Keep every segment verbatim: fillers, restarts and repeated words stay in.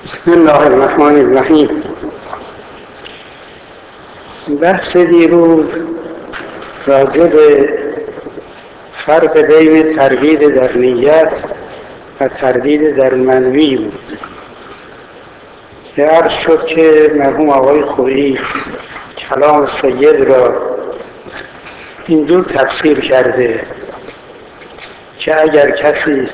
بسم الله الرحمن الرحیم. بحث دیروز راجع به فرق بین تردید در نیت و تردید در منوی بود. عرض شد که مرحوم آقای خویی کلام سید را اینجور تفسیر کرده که اگر کسی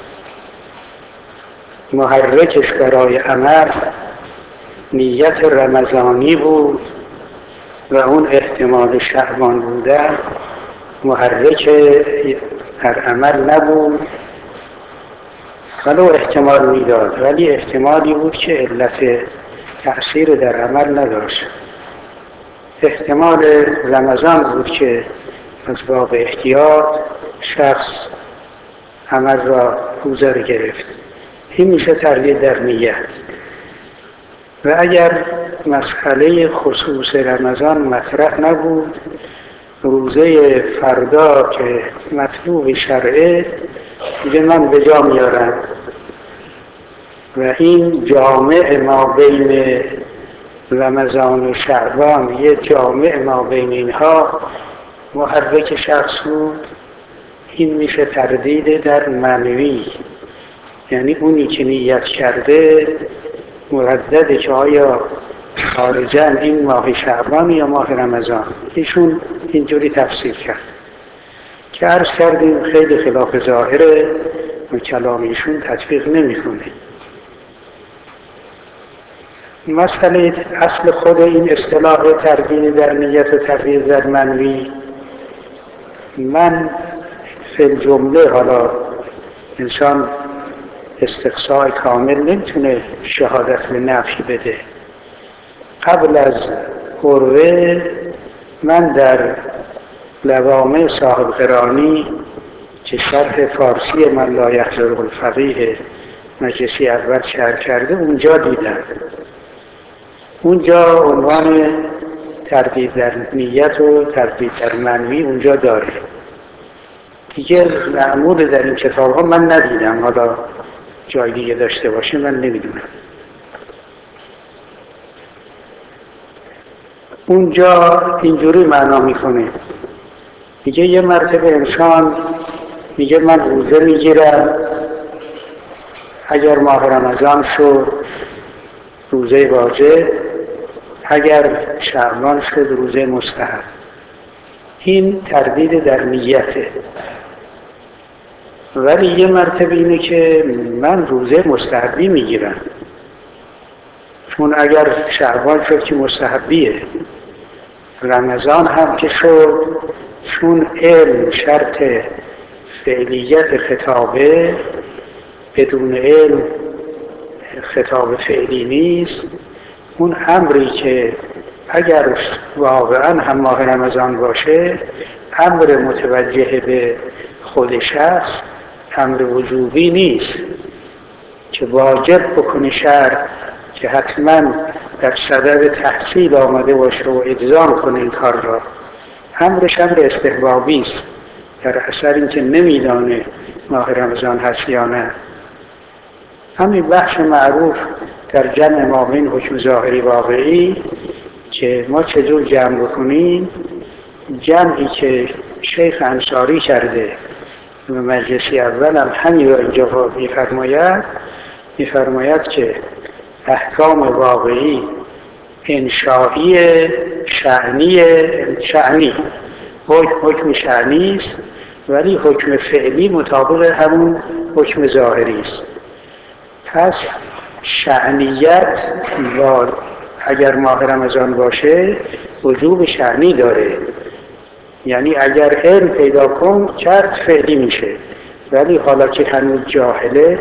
محرکش برای عمل نیت رمضانی بود و اون احتمال شعبان بودن محرک در عمل نبود، ولو احتمال میداد ولی احتمالی بود که علت تأثیر در عمل نداشت. احتمال رمضان بود که از باب احتیاط شخص عمل را روزه را گرفت. این میشه تردید در نیت. و اگر مسئله خصوص رمضان مطرح نبود، روزه فردا که مطلوب شرعه دیگه من به جا میارم و این جامع ما بین رمضان و شعبان، یه جامع ما بین اینها محرک شخص بود، این میشه تردید در منوی. یعنی اونی که نیت کرده مردده که آیا خارجاً این ماه شعبان یا ماه رمضان. ایشون اینجوری تفسیر کرد که عرض کردیم خیلی خلاف ظاهره و کلام ایشون تطبیق نمی‌کنه. مسئله اصل خود این اصطلاح تردید در نیت و تردید در منوی، من فی الجمله، حالا انسان استقصای کامل نمیتونه شهادت به نفی بده. قبل از قروه من در لوامع صاحب قرانی که شرح فارسی من لا یحضره الفقیه مجلسی اول شرح کرده اونجا دیدم، اونجا عنوان تردید در نیت و تردید در منوی اونجا داره. دیگه معمول در این کتاب ها من ندیدم، حالا جای دیگه داشته باشه من نمیدونم. اونجا اینجوری معنا میکنه، دیگه یه مرتبه انسان میگه من روزه میگیرم، اگر ماه رمضان شد روزه واجب، اگر شعبان شد روزه مستحب. این تردید در نیته. ولی یه مرتبه اینه که من روزه مستحبی میگیرم، چون اگر شعبان شد که مستحبیه، رمضان هم که شد، چون علم شرط فعلیت خطابه، بدون علم خطاب فعلی نیست. اون امری که اگر واقعا هم ماه رمضان باشه امر متوجه به خود شخص، امر وجوبی نیست که واجب بکنه شرع که حتما در صدد تحصیل آمده باشه و الزام کنه این کار را. امرش امر استحبابی است، در اثر اینکه نمیدانه ماه رمضان هست یا نه. همین بحث معروف در جمع ما بین حکم ظاهری واقعی که ما چجور جمع بکنیم، جمعی که شیخ انصاری کرده و مجلسی اول هم همین را اینجا می‌فرماید، می‌فرماید که احکام واقعی انشائی شأنی شأنی حکم شأنی است، ولی حکم فعلی مطابق همون حکم ظاهری است. پس شأنیت اگر ماه رمضان باشه وجوب شأنی داره، یعنی اگر علم پیدا کن کرد فعلی میشه، ولی حالا که هنوز جاهله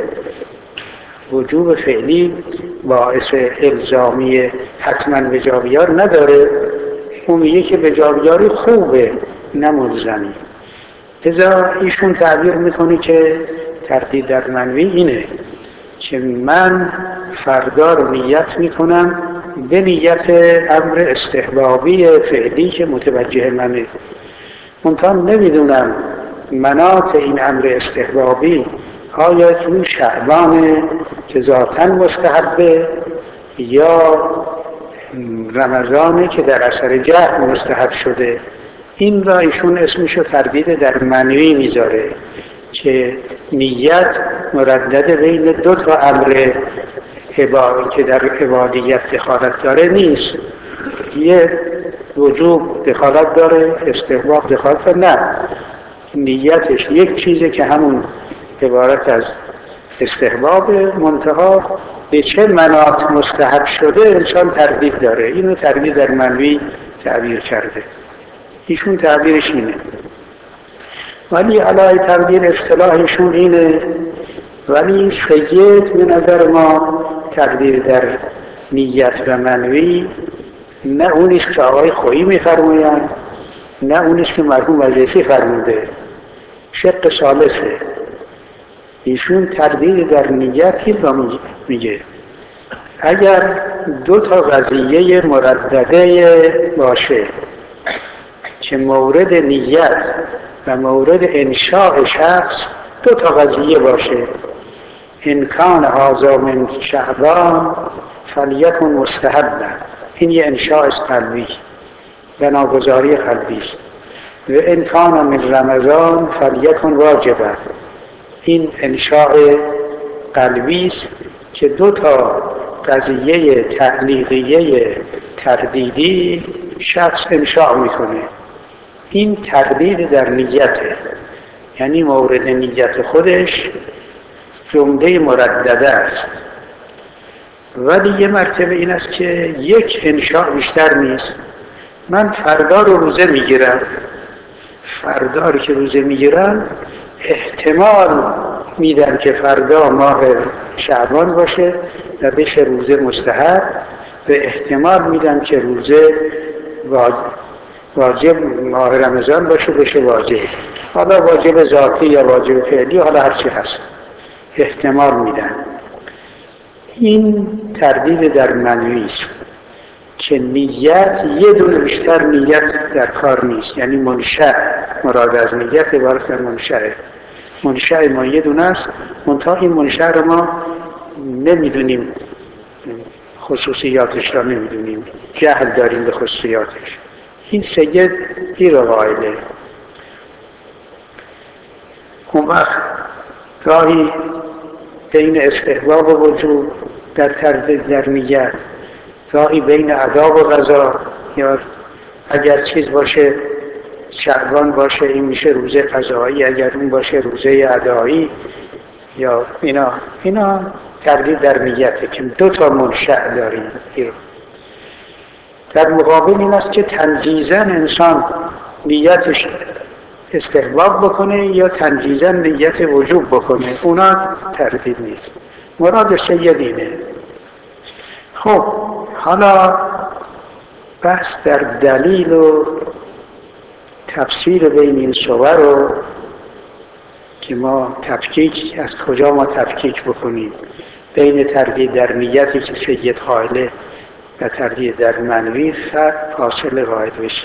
وجوب فعلی باعث الزامی حتما به جا بیار نداره. اون میگه که به جا بیاری خوبه نه ملزمی. لذا ایشون تعبیر میکنه که تردید در منوی اینه که من فردا رو نیت میکنم به نیت امر استحبابی فعلی که متوجه منه، منتها نمیدونم مناط این امر استحبابی آیا روی شعبان که ذاتاً مستحبه یا رمضانه که در اثر جهل مستحب شده؟ این را ایشون اسمشو تردید در منوی میذاره که نیت مردد بین دو تا امر که در عبادیت دخالت داره نیست. یه وجوب دخالت داره، استحباب دخالت داره، نه، نیتش یک چیزه که همون عبارت از استحباب، منتها به چه مناط مستحب شده انسان تردید داره. اینو تردید در منوی تعبیر کرده، ایشون تعبیرش اینه، ولی علی تقدیر اصطلاحشون اینه. ولی سید به نظر ما تقدیر در نیت و منوی نه اونیش که آقای خویی میفرمایند، نه اونیش که مرحوم مجلسی فرموده، شق ثالثه. ایشون تردید در نیت این را میگه اگر دو تا قضیه مردده باشه که مورد نیت و مورد انشاء شخص دو تا قضیه باشه، ان کان هذا من شعبان فلیکن مستحبا، این یه انشاء قلبی، بناگذاری قلبی است. و ان کان من رمضان فلیکن واجبا، این انشاء قلبی است که دو تا قضیه تعلیقیه تردیدی شخص انشاء میکنه. این تردید در نیته، یعنی مورد نیت خودش جمله مردده است. ولی یه مرتبه این است که یک انشاء بیشتر نیست. من فردا رو روزه میگیرم، فردا رو که روزه میگیرم احتمال میدم که فردا ماه شعبان باشه و بشه روزه مستحب، و احتمال میدم که روزه واجب ماه رمضان باشه بشه واجب، حالا واجب ذاتی یا واجب فعلی، حالا هرچی هست احتمال میدم. این تردید در منوی است که نیت یه دونه بیشتر نیت در کار نیست، یعنی منشأ، مراد از نیت عبارت در منشأه. منشأ ما یه دونه است، منتها این منشأ رو ما نمیدونیم، خصوصیاتش را نمیدونیم، جهل داریم به خصوصیاتش. این سید این رو قائله. اون وقت گاهی بین استحباب و وجوب در تردید در نیت، گاهی بین اداب و قضا، یا اگر چیز باشه شعبان باشه این میشه روزه قضایی، اگر اون باشه روزه ادایی، یا اینا اینا تردید در نیته که دو تا منشأ داریم. در مقابل این است که تنجیزاً انسان نیتش استحباب بکنه یا تنجیزاً نیت وجوب بکنه، اونا تردید نیست. مراد سید اینه. خب حالا بحث در دلیل و تفسیر بین این صور رو که ما تفکیک، از کجا ما تفکیک بکنیم بین تردید در نیتی که سید قائله و تردید در منوی فاصله قائل بشه.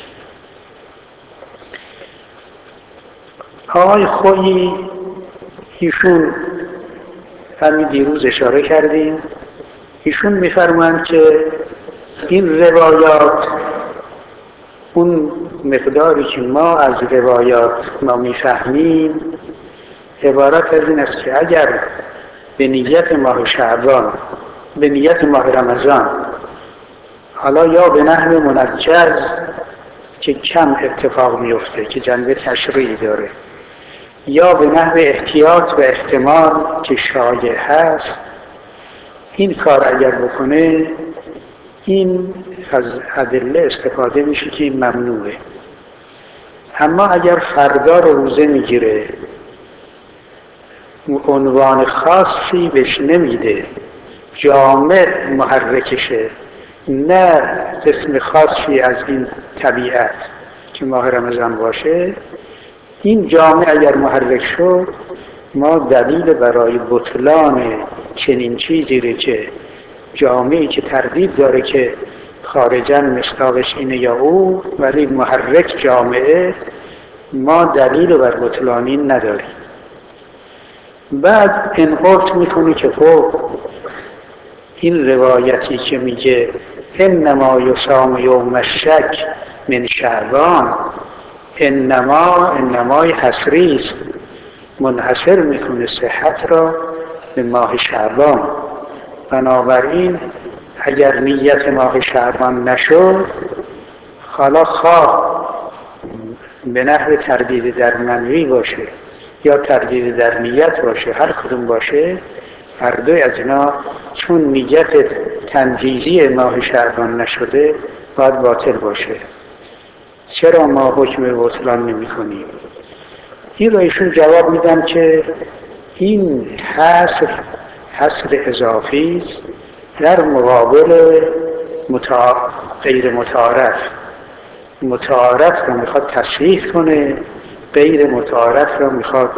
آقای خویی ایشون همین دیروز اشاره کردیم، ایشون میفرمایند که این روایات، اون مقداری که ما از روایات ما میفهمیم عبارت از این است که اگر به نیت ماه شعبان، به نیت ماه رمضان، حالا یا به نحو منجز که کم اتفاق میفته که جنبه تشریعی داره، یا به نحو احتیاط و احتمال که شایع هست، این کار اگر بکنه این از ادله استفاده میشه که این ممنوعه. اما اگر فردا رو روزه میگیره، عنوان خاصی بهش نمیده، جامع محرکشه، نه قسم خاصی از این طبیعت که ماه رمضان باشه، این جامع اگر محرک شد، ما دلیل برای بطلان چنین چیزی رو که جامعی که تردید داره که خارجاً مصداقش اینه یا او، ولی محرک جامعه، ما دلیل بر بطلان این نداریم. بعد انقرت میکنی که خب این روایتی که میگه انما یصام یوم الشک من شعبان، انما انمای حصری است، منحصر میکنه صحت را به ماه شعبان. بنابراین اگر نیت ماه شعبان نشد، حالا خواه به نحو تردید در منوی باشه یا تردید در نیت باشه، هر کدوم باشه، هر دوی از اینا چون نیت تنجیزی ماه شعبان نشده باید باطل باشه. چرا ما حکم بطلان نمی کنیم؟ این را ایشون جواب میدن که این حصر حصر اضافی است در مقابل متع... غیر متعارف. متعارف رو میخواد تصریح کنه، غیر متعارف رو میخواد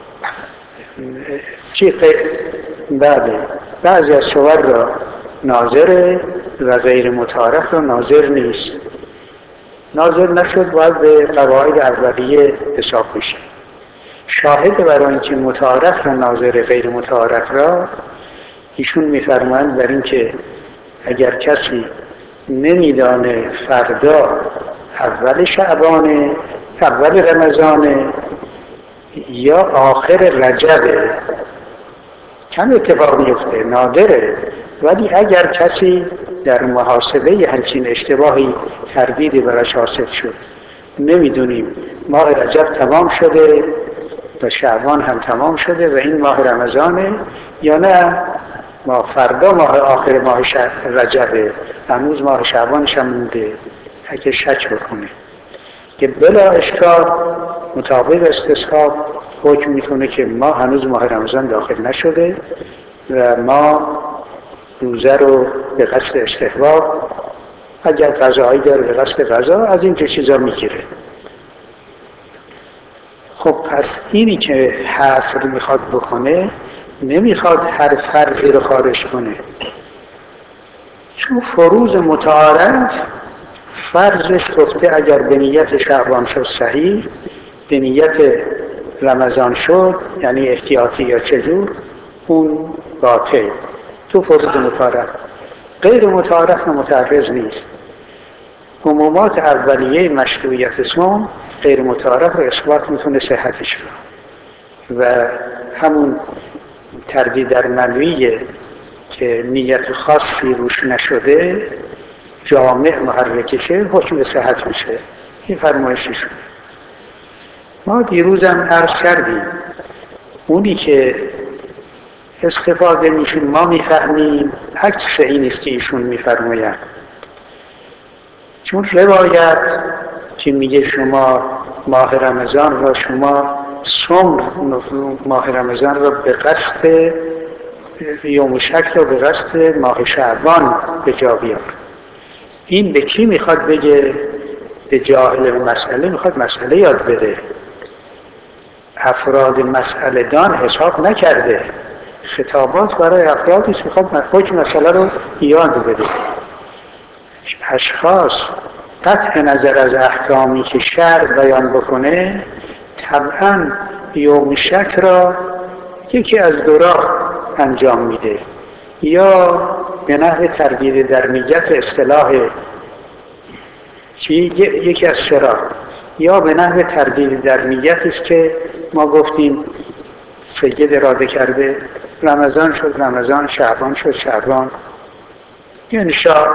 چی غیر... بله بعضی از صور را ناظره و غیر متعارف را ناظر نیست. ناظر نشد باید به قواعد اولیه حساب بشه. شاهد برای اینکه متعارف را ناظر غیر متعارف را ایشون میفرمایند بر این که اگر کسی نمیدانه فردا اول شعبان اول رمضان یا آخر رجبه، کم اتفاق میفته، نادره، ولی اگر کسی در محاسبه همچین اشتباهی تردیدی براش حاصل شد، نمیدونیم ماه رجب تمام شده و شعبان هم تمام شده و این ماه رمضانه یا نه ما فردا ماه آخر ماه رجبه، هنوز ماه شعبانش هم مونده، اگه شک بکنه که بلا اشکال مطابق استصحاب حکم میکنه که ما هنوز ماه رمضان داخل نشده و ما روزه رو به قصد استحباب، اگر غذایی داره به قصد غذا، از این چیزا میگیره. خب پس اینی که حصر میخواد بکنه نمیخواد هر فرضی رو خارج کنه، چون فروض متعارف فرضش گفته اگر به نیت شعبان شد صحیح، به نیت رمضان شد یعنی احتیاطی یا چجور، اون باطل. تو فروض متعارف غیر متعارف و متعرض نیست. عمومات اولیه مشروعیت صوم غیر متعارف و اثبات میکنه صحتش رو و همون تردید در منویه که نیت خاصی روش نشده جامع محرکشه حکم به صحت میشه. این فرمایششون. ما دیروزم عرض کردیم اونی که استفاده میشه ما میفهمیم عکس این است که ایشون میفرمایند. چون روایت که میگه شما ماه رمضان را شما صوم ماه رمضان را به قصد یوم شک را به قصد ماه شعبان به جا بیار، این به کی میخواد بگه؟ به جاهل مسئله میخواد مسئله یاد بده. افراد مسئله دان حساب نکرده، خطابات برای افرادی است میخواد حکم مسئله رو یاد بده. اشخاص قطع نظر از احکامی که شرع بیان بکنه طبعا یوم شک را یکی از دو راه انجام میده، یا به نحو تردید در نیت اصطلاح چی یکی از چرا، یا به نحو تردید در نیت است که ما گفتیم سید اراده کرده رمضان شد رمضان، شعبان شد شعبان، انشاء،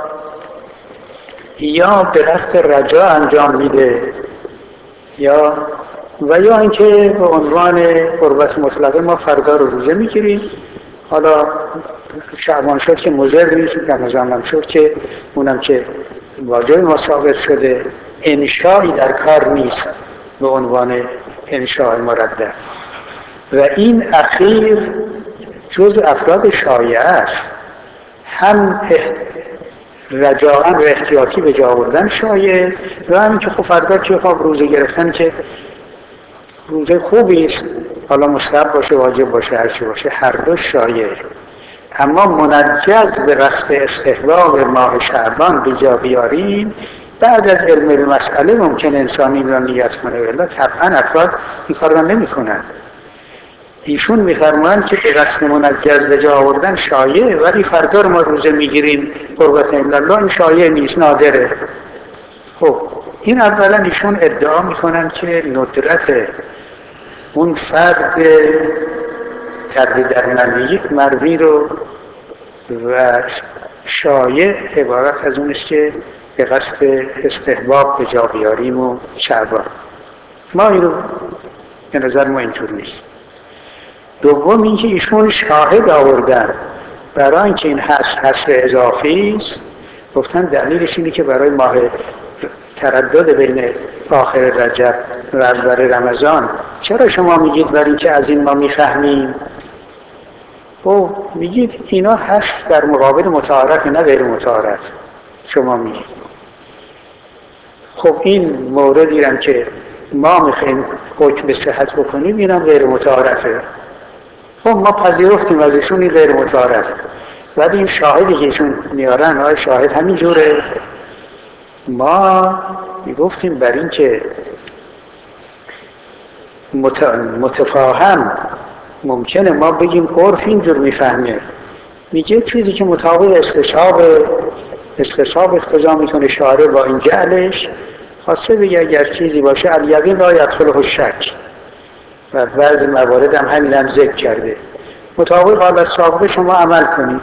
یا به قصد رجا انجام میده، یا و یا اینکه به عنوان قربت مطلقه ما فردا رو روزه میگیریم، حالا شعبان شد که مضر نیست، رمضان هم شد که اونم که واجب ما ثابت شده، انشایی در کار نیست به عنوان انشاء مردد. و این اخیر جز افراد شایعه است، هم رجاءً و احتیاطی به جا آوردن شایعه و همین که خب فردا که خواب روزه گرفتن که روزه خوبی است، حالا مستحب باشه واجب باشه هرچی باشه، هر دو شایعه. اما منجز به قصد استحباب ماه شعبان به جا بیاریم بعد از علم المسئله ممکن انسانی را نیت کنه، ولی طبعا افراد این کار را نمی کنن. ایشون میفرمایند که به قصد منجز به جا آوردن شایع، ولی فردا رو ما روزه میگیریم قربت الا الله، این شایع نیست، نادره. خب این اولا ایشون ادعا میکنن که ندرت اون فرد تردید در مروی مروی رو و شایع عبارت از اون است که به قصد استحباب به جا بیاریم و شعبان. ما این رو به نظر ما اینطور نیست. دوم اینکه ایشون شاهد آوردن برای اینکه این حصر حصر اضافی است، گفتن دلیلش اینه که برای ماه تردد بین آخر رجب و اول رمضان چرا شما میگید برای اینکه از این ما میفهمیم؟ او میگید اینا حصر در مقابل متعارف نه غیر متعارف شما میگید. خب این موردی هم که ما میخوایم حکم به صحت بکنیم اینم غیر متعارفه. خب ما پذیرفتیم از ایشون این غیر متعارف، ولی این شاهدی که ایشون میارن آیا شاهد همین جوره؟ ما میگفتیم بر این که متفاهم ممکنه ما بگیم عرف اینجور میفهمه، میگه چیزی که مطابق استصحاب استصحاب اقتضا میکنه شارع با این جعلش، خواسته بگه اگر چیزی باشه الیقین لا یدخله الشک، و بعضی موارد هم همین هم ذکر کرده، مطابق حالت سابقه شما عمل کنید.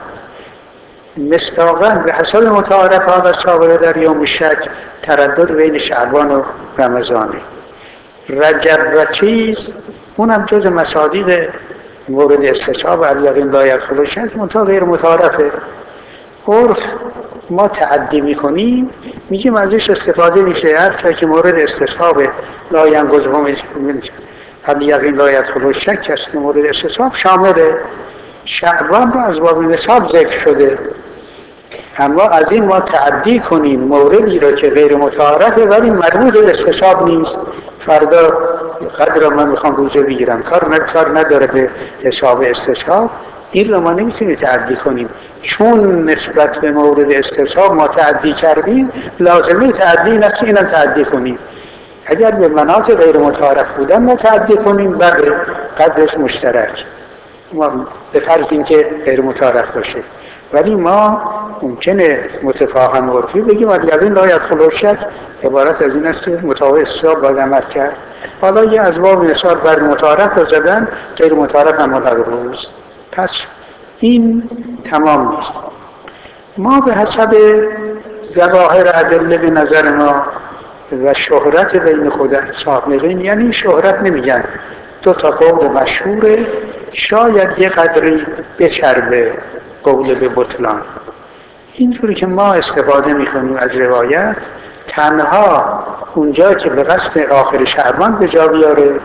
مصداقاً به حساب متعارف حالت سابقه در یوم شک تردد بین شعبان و رمضانه. رجب و چیز اونم جز مصادیق مورد استصحاب الیقین لا یدخله الشک منتها غیر متعارفه. عرف ما تعدی میکنیم میگیم ازش استفاده میشه، هر که مورد استصحاب لا ینقضه الیقین لا یدخله الشک است، مورد استصحاب شامله. شعبان رو از باب نصاب ذکر شده، اما از این ما تعدی کنیم موردی رو که غیر متعارفه ولی مربوط به استصحاب نیست، فردا قدر من میخوام روزه بگیرم، کار کار نداره به حساب استصحاب، این رو ما نمیتونیم تعدی کنیم. چون نسبت به مورد استصحاب ما تعدی کردیم، لازمه تعدی این است که اینم تعدی کنیم. اگر به مناطق غیر متعارف بودن ما تعدی کنیم بعد قدرش مشترک، ما به فرض این که غیر متعارف باشه، ولی ما ممکنه متفاهم عرفی بگیم الیقین لا یدخله الشک عبارت از این است که مطابق استصحاب باید عمل کرد. حالا یه از باب مثال بر متعارف رو زدن، غیر متعارف هم ملغوظ است. پس این تمام نیست. ما به حسب ظواهر ادله به نظر ما و شهرت بین خود صاحبین، یعنی شهرت نمیگن، دو تا قول مشهوره، شاید یه قدری بچربه قول به بطلان. اینجوری که ما استفاده میکنیم از روایت تنها اونجا که به قصد آخر شعبان به جا بیاره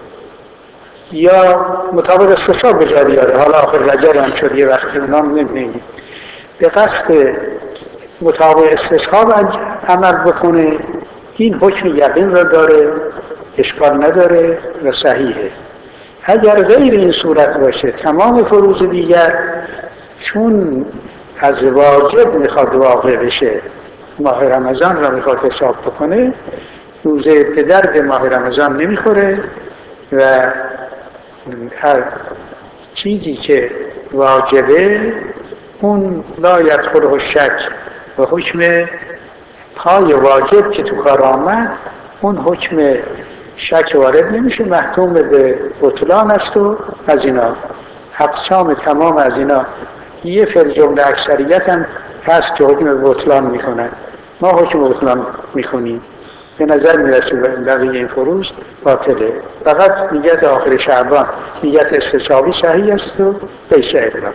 یا مطابق استصحاب به جا بیاره، حالا آخر رجب هم شد یه وقتی اونام نمیدیم، به قصد مطابق استصحاب عمل بکنه، این حکم یقین را داره، اشکال نداره و صحیحه. اگر غیر این صورت باشه تمام فروض دیگر چون از واجب میخواد واقع بشه، ماه رمضان را میخواد حساب بکنه، روزه به درد ماه رمضان نمیخوره و هر چیزی که واجبه اون لا یدخله الشک و حکم پای واجب که تو کار آمد اون حکم شک وارد نمیشه، محکوم به بطلان است. و از اینا اقسام تمام از اینا یه فر جمله اکثریت هم هست که حکم به بطلان میکنن، ما حکم به بطلان میکنیم. به نظر میرسه بقیه این فروض باطله، فقط نیت آخر شعبان نیت استصحابی صحیح است و بیشه اطلاق.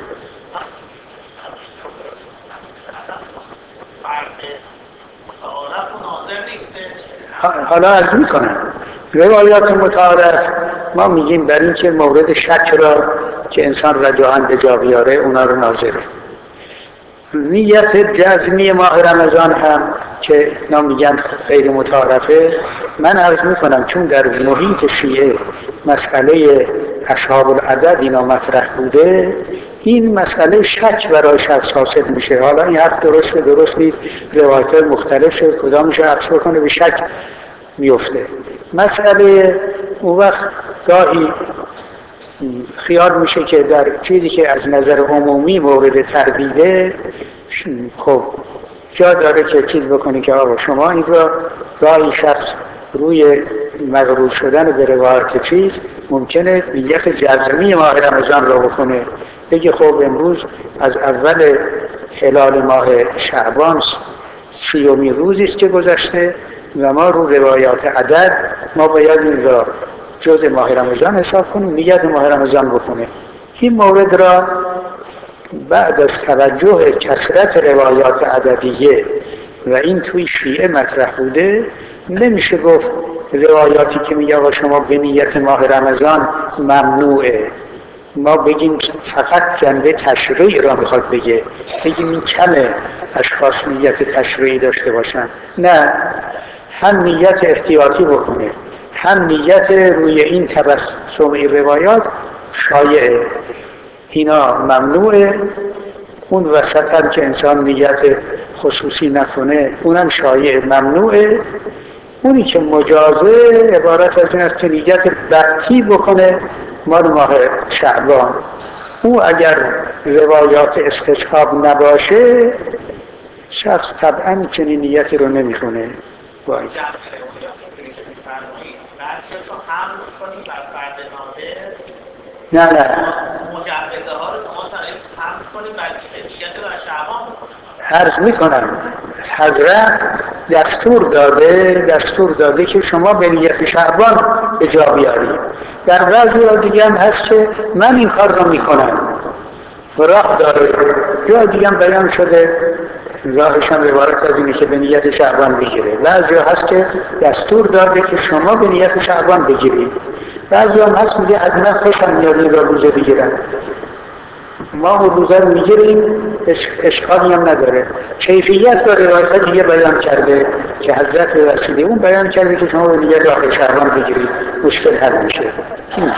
حالا عرض میکنم روایات متعارف ما میگیم بر این که مورد شک را که انسان رجاعاً به جا بیاره اونا رو ناظره. نیت جزمی ماه رمضان هم که اینا میگن غیر متعارفه، من عرض میکنم چون در محیط شیعه مسئله اصحاب العدد اینا مطرح بوده، این مسئله شک برای شخص حاصل میشه. حالا این حرف درسته درست نیست، روایت مختلف شد، کدامش عرض بکنه به شک میفته. مسئله اون وقت گاهی خیال میشه که در چیزی که از نظر عمومی مورد تردیده خب جا داره که چیز بکنی که آقا شما این را گاهی شخص روی مغرور شدن به روایت چیز ممکنه نیت جزمی ماه رمضان را بکنه، بگه خب امروز از اول هلال ماه شعبان سیومین روزی است که گذشته و ما رو روایات عدد ما باید این را جز ماه رمضان حساب کنیم، نیت ماه رمضان بکنه. این مورد را بعد از توجه کثرت روایات عددیه و این توی شیعه مطرح بوده نمیشه گفت روایاتی که میگه آقا شما به نیت ماه رمضان ممنوعه، ما بگیم فقط جنبه تشریعی را میخواد بگه، بگیم این کمه اشخاص نیت تشریعی داشته باشن. نه، هم نیت احتیاطی بکنه هم نیت روی این تبسم این روایات شایعه، اینا ممنوعه. اون وسط هم که انسان نیت خصوصی نکنه اونم شایعه ممنوعه. اونی که مجازه عبارت از این است که نیت بطی بکنه مال ماه شعبان. او اگر روایات استصحاب نباشه شخص طبعا چنین نیتی رو نمیکنه. باید نه نه مجوزه ها رو شما برای حمل کنید بعد نیت بر شعبان بکنید. عرض میکنم حضرت دستور داده دستور داده که شما به نیت شعبان به جا بیارید. در بعضی ها دیگه هم هست که من این کار رو میکنم راه داره، یا دیگه هم بیان شده راهش هم عبارت از اینه که به نیت شعبان بگیره. بعضی ها هست که دستور داده که شما به نیت شعبان بگیرید، بعضی هم هست میگه از من خوشم میاد این را روزه بگیرم. ما روزه رو میگیریم اشکالی هم نداره. کیفیت را روایت دیگه بیان کرده که حضرت به وسیله اون بیان کرده که شما به نیت آخر شعبان بگیرید مشکل حل میشه. اینجا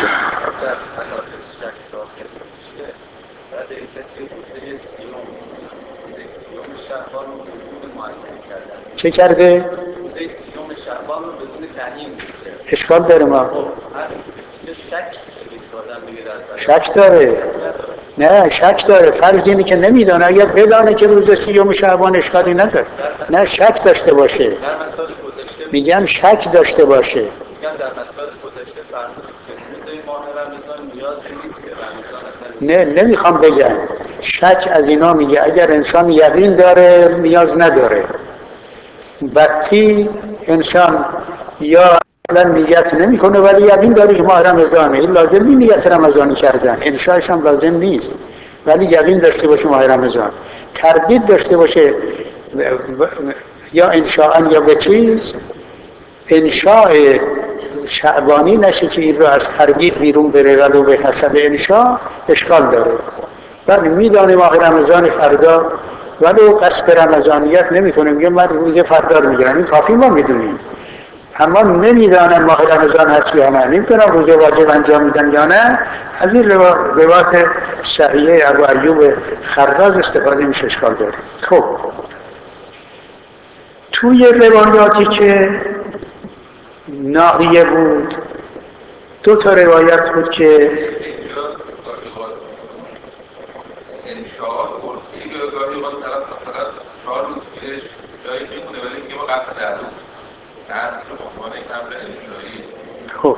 چه کرده؟ روزه سیوم شعبان رو بدون تعیین میگیره. اشکال داره ما؟ اینجا شک شک داره. نه شک داره. فرض اینه که نمیدانه. اگر بدانه که روز سیوم شعبان اشکالی نداره. نه شک داشته باشه. در مسائل گذشته میگم شک داشته باشه. میگم در مسائل گذشته فرمودید که روزه ماه رمضان نیازی نیست که رمضان اصلا نه نمیخوام بگم شک از اینا میگه اگر انسان یقین داره نیاز نداره. بطی انسان یا اصلا نیت نمیکنه ولی یقین داره که ماه رمضانه، این لازم نیست نیت رمضانی کردن، انشاءش هم لازم نیست ولی یقین داشته باشه ماه رمضان. تردید داشته باشه یا انشاءن یا به چیز انشاء شعبانی نشه که این رو از تردید بیرون بره ولو به حسب انشاء اشکال داره. ولی میدانه ماه رمضان فردا ولو قصد رمضانیت نمیکنه، میگه من روز فردا رو میگیرم، این کافی ما میدونیم. اما نمیدانم ماه رمضان هست یا نه، نمیدونم روز واجب انجام میدم یا نه، از این روایت صحیحه ابو ایوب خراز استفاده میشه، اشکال داره. خب توی روایاتی که ناحیه بود دو تا روایت بود که انشاء عرفی گاهی ما طرف مثلا چهار روز پیش جایی میمونه ولی میگه ما قصد دردو قصد به عنوان یک امر انشایی. خب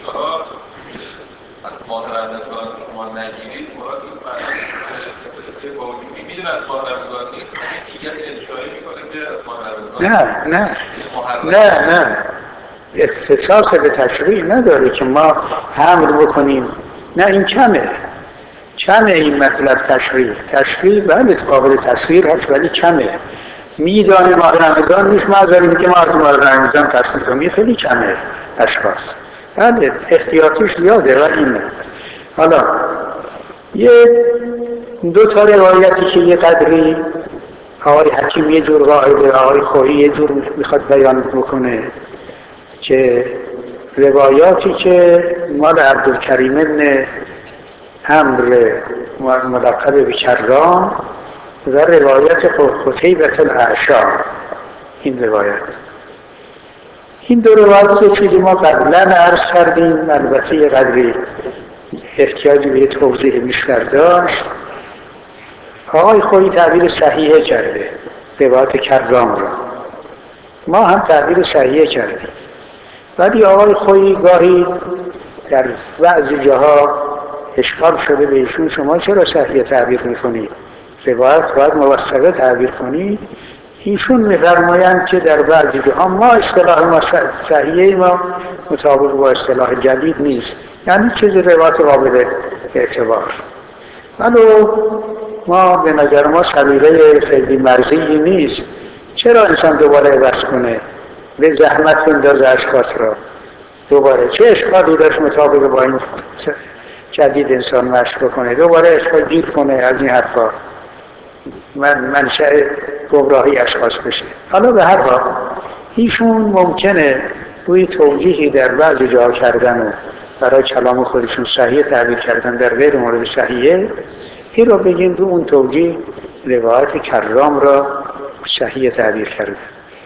از ماه رمضان شما نگیرید مراد این معنی که با وجودی میدونه از ماه رمضان نیست نیت انشایی میکنه که از ماه رمضان نه نه نه نه اختصاص به تشریع نداره که ما حمل بکنیم. نه این کمه کمه این مطلب. تشریع تشریع بله قابل تصویر هست ولی کمه. میدانه ماه رمضان نیست ما از این که ما از ماه رمضان تصویر کنیم خیلی کمه اشخاص. بله احتیاطیش زیاده و اینه. حالا یه دو تا روایتی که یه قدری آقای حکیم یه جور قاعده آقای خویی یه جور میخواد بیان بکنه که روایاتی که مال عبدالکریم ابن عمرو ملقب به کرام و روایت قتیبة الاعشی، این روایت این دو روایت یه چیزی ما قبلا عرض کردیم، البته یه قدری احتیاجی به توضیح بیشتر داشت. آقای خویی تعبیر صحیحه کرده روایت کرام را، ما هم تعبیر صحیحه کردیم، ولی آقای خویی گاهی در بعضی جاها اشکال شده به ایشون شما چرا صحیحه تعبیر میکنید؟ روایت باید موثقه تعبیر کنید. ایشون می‌فرمایند که در بعضی جاها ما اصطلاح ما صحیحه ما مطابق با اصطلاح جدید نیست، یعنی چیزی روایت قابل اعتبار. ولو ما به نظر ما سلیقه خیلی مرزی نیست، چرا انسان دوباره عوض کنه، به زحمت بندازه اشخاص را دوباره؟ چه اشکالی داشت مطابق با این جدید انسان مشق بکنه، دوباره اشکال گیر کنه از این حرفا، من منشأ گمراهی اشخاص بشه. حالا به هر حال ایشون ممکنه روی توجیهی در بعضی جا کردن و برای کلام خودشون صحیح تعبیر کردن در غیر مورد صحیحه، این رو بگیم رو اون توجیه روایت کرام را صحیح تعبیر کردن،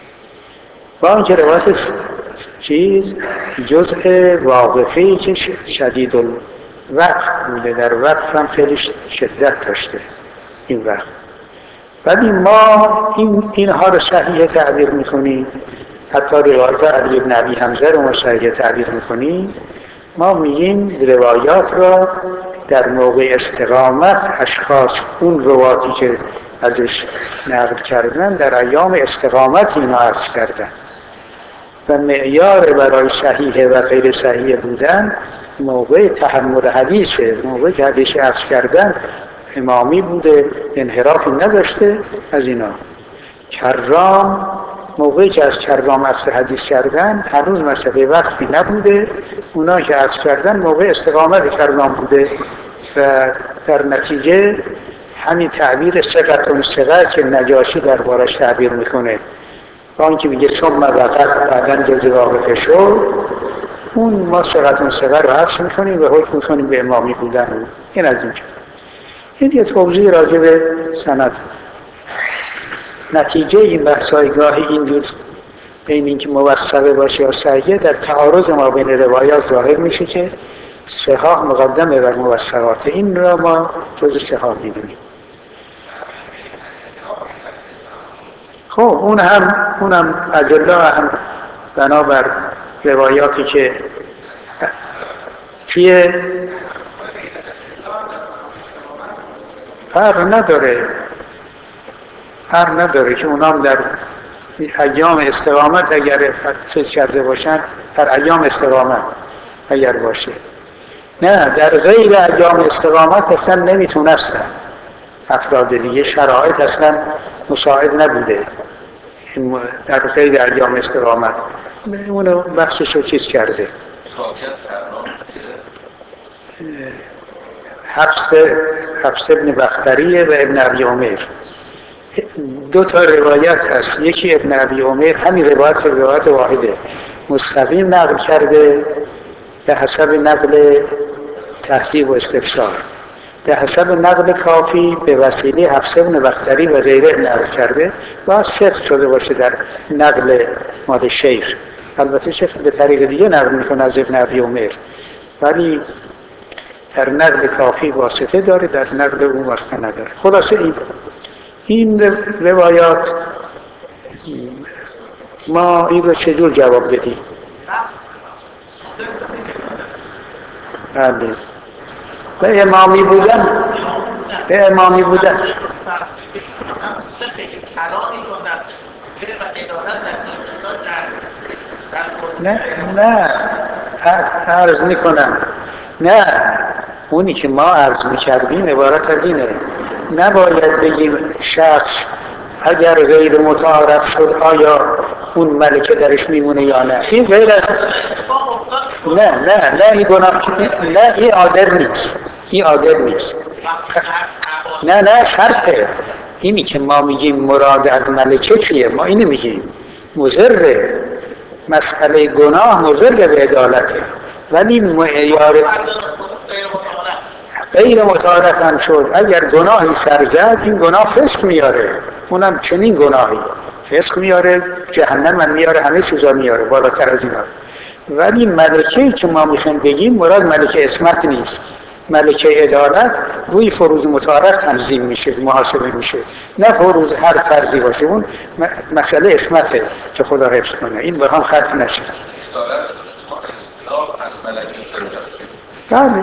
با اینکه روایت چیز جزء واقفی که شدید الوقت بوده، در وقت هم خیلی شدت داشته این وقت، ولی ما این اینها رو صحیح تعبیر میکنیم. حتی روایت علی بن ابی حمزه رو ما صحیح تعبیر میکنیم. ما میگیم روایات را در موقع استقامت اشخاص اون رواتی که ازش نقل کردن در ایام استقامت اینا عرض کردن و معیار برای صحیح و غیر صحیح بودن موقع تحمل حدیثه، موقع که حدیث عرض کردن امامی بوده، انحرافی نداشته از اینا. کرام موقعی که از کرام عرض حدیث کردن هنوز مسئله وقتی نبوده، اونا که عرض کردن موقع استقامت کرام بوده و در نتیجه همین تعبیر ثقتون ثقه که نجاشی دربارش تعبیر میکنه، با اینکه میگه ثم وقت بعدن جز واقفه شد، اون ما ثقتون ثقه رو حفظ میکنیم و حکم میکنیم به امامی بودن. این از این که این یه توضیح راجع به سند. نتیجه این بحث‌های گاهی اینجور بین اینکه موثقه باشه یا صحیحه در تعارض ما بین روایات ظاهر میشه که صحاح مقدمه بر موثقات. این را ما جز صحاح میدونیم. خب اون هم اونم اجلا هم بنابر روایاتی که چیه فرق نداره فرق نداره که اونام در ایام استقامت اگر چیز کرده باشن، در ایام استقامت اگر باشه، نه در غیر ایام استقامت اصلا نمیتونستن افراد دیگه، شرایط اصلا مساعد نبوده در غیر ایام استقامت. اونو بخششو چیز کرده حفص حفص ابن بختریه و ابن ابی عمر. دو تا روایت هست، یکی ابن ابی عمر همین روایت روایت واحده مستقیم نقل کرده به حسب نقل تحذیب و استفسار، به حسب نقل کافی به وسیله حفص ابن بختری و غیره نقل کرده و صدق شده باشه در نقل مال شیخ. البته شیخ به طریق دیگه نقل میکنه از ابن ابی عمر، ولی در نقل کافی واسطه داره، در نقل اون واسطه نداره. خلاصه این این روایات ما این رو چجور جواب بدیم؟ بله به امامی بودن به امامی بودن نه نه عرض میکنم، نه اونی که ما عرض میکردیم عبارت از اینه، نباید بگیم شخص اگر غیر متعارف شد آیا اون ملکه درش میمونه یا نه. این غیر از نه نه نه این گناه نه، این عادل نیست، این عادل نیست. نه نه شرطه. اینی که ما میگیم مراد از ملکه چیه، ما اینو میگیم مضر، مسئله گناه مضر به عدالته، ولی معیار غیر متعارف هم شد اگر گناهی سر زد این گناه فسق میاره، اونم چنین گناهی فسق میاره، جهنم هم میاره، همه چیزا میاره بالاتر از اینا. ولی ملکه‌ای که ما میخوایم بگیم مراد ملکه اسمت نیست، ملکه عدالت روی فروض متعارف تنظیم میشه، محاسبه میشه، نه فروض هر فرضی باشه. اون مسئله اسمته که خدا حفظ کنه، این به هم خط نشه. بله،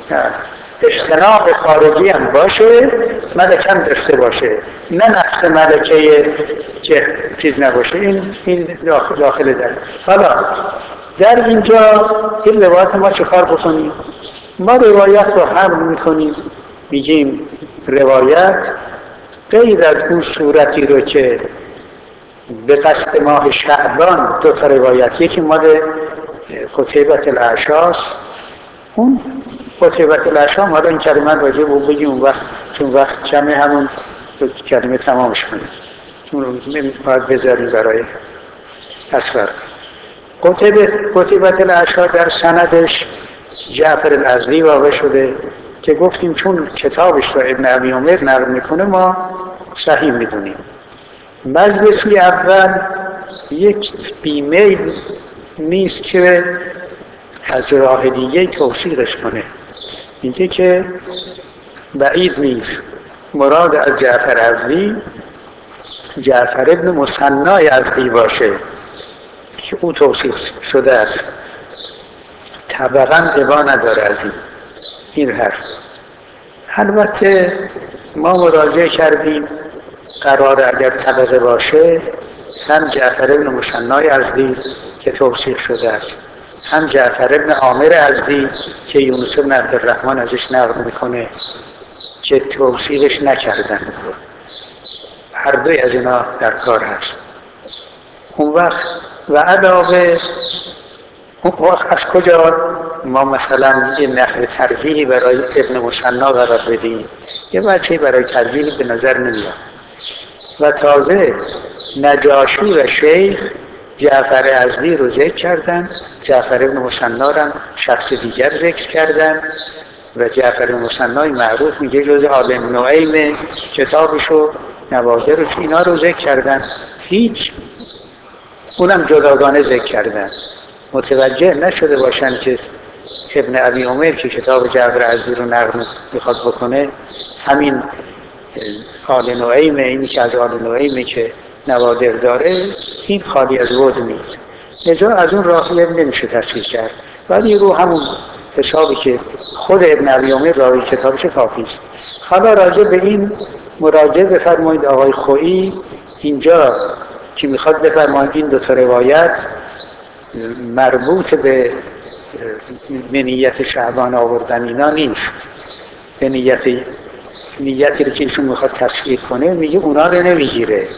اجتناب خارجی هم باشه، ملکه هم داشته باشه، نه نقص ملکه که چیز نباشه. این این داخل, داخل در حالا در اینجا این روایت ما چه کار بکنیم؟ ما روایت رو حمل میکنیم، میگیم روایت غیر از اون صورتی رو که به قصد ماه شعبان دو تا روایت، یکی مال قتیبة الأعشاص، اون قتیبة الأعشاص، حالا این کلمه راجع به بگیم اون وقت، چون وقت کمی همون کلمه تمامش کنیم، چون باید بذاریم برای اصغر. قتیبة الأعشاص در سندش جعفر الازدی واقع شده که گفتیم چون کتابش را ابن ابی عمر نقل میکنه ما صحیح میدونیم. مجلسی اول یک بیمیل نیست که از راه دیگه توصیقش کنه، میگه که بعید نیست مراد از جعفر ازدی جعفر ابن مثنی ازدی باشه که او توصیق شده است. طبقا ابا نداره از این این حرف. البته ما مراجعه کردیم قرار اگر طبقه باشه هم جعفر ابن مثنی ازدی که توصیق شده است، هم جعفر ابن عامر ازدی که یونس بن عبدالرحمن ازش نقل میکنه که توصیقش نکردن. هر دوی از اینا در کار هست. اون وقت و علاوه اون وقت از کجا ما مثلا یه نحو ترجیحی برای ابن مثنی قرار بدیم؟ یه بچه برای ترجیحی به نظر نمیاد. و تازه نجاشی و شیخ جعفر ازدی رو ذکر کردن، جعفر ابن مثنی رو شخص دیگر ذکر کردن و جعفر ابن مثنی معروف میگه جز آل نعیم کتابشو نوادر رو اینا رو ذکر کردن، هیچ اونم جداگانه ذکر کردن. متوجه نشده باشن که ابن ابی عمر که کتاب جعفر ازدی رو نقل میخواد بکنه همین آل نعیم، اینی که از آل نعیمه که نوادر داره، این خالی از بود نیست. لذا از اون راهی نمیشه تصحیح کرد، ولی رو همون حسابی که خود ابن ابی عمر راوی کتابش کافی است. حالا راجع به این مراجعه بفرمایید آقای خویی اینجا که میخواد بفرمایید این دو تا روایت مربوط به نیت شعبان آوردن اینا نیست، به نیت نیتی رو که ایشون میخواد تصحیح کنه میگه اونا رو نمیگیره.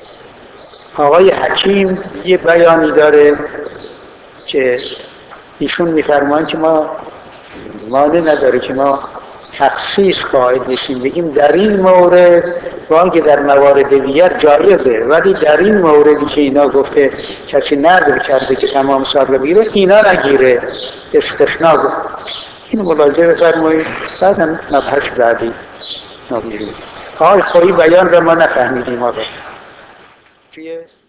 آقای حکیم یه بیانی داره که ایشون میفرمایند که ما مانع نداره که ما تخصیص قائل بشیم، بگیم در این مورد وان که در موارد دیگر جایزه، ولی در این موردی که اینا گفته کسی نظر کرده که تمام سال رو بگیره اینا نگیره، استثناء. این ملاحظه بفرمایید، بعدم مبحث بعدی نمیریم. آقای خویی بیان را ما نفهمیدیم آقا چیه؟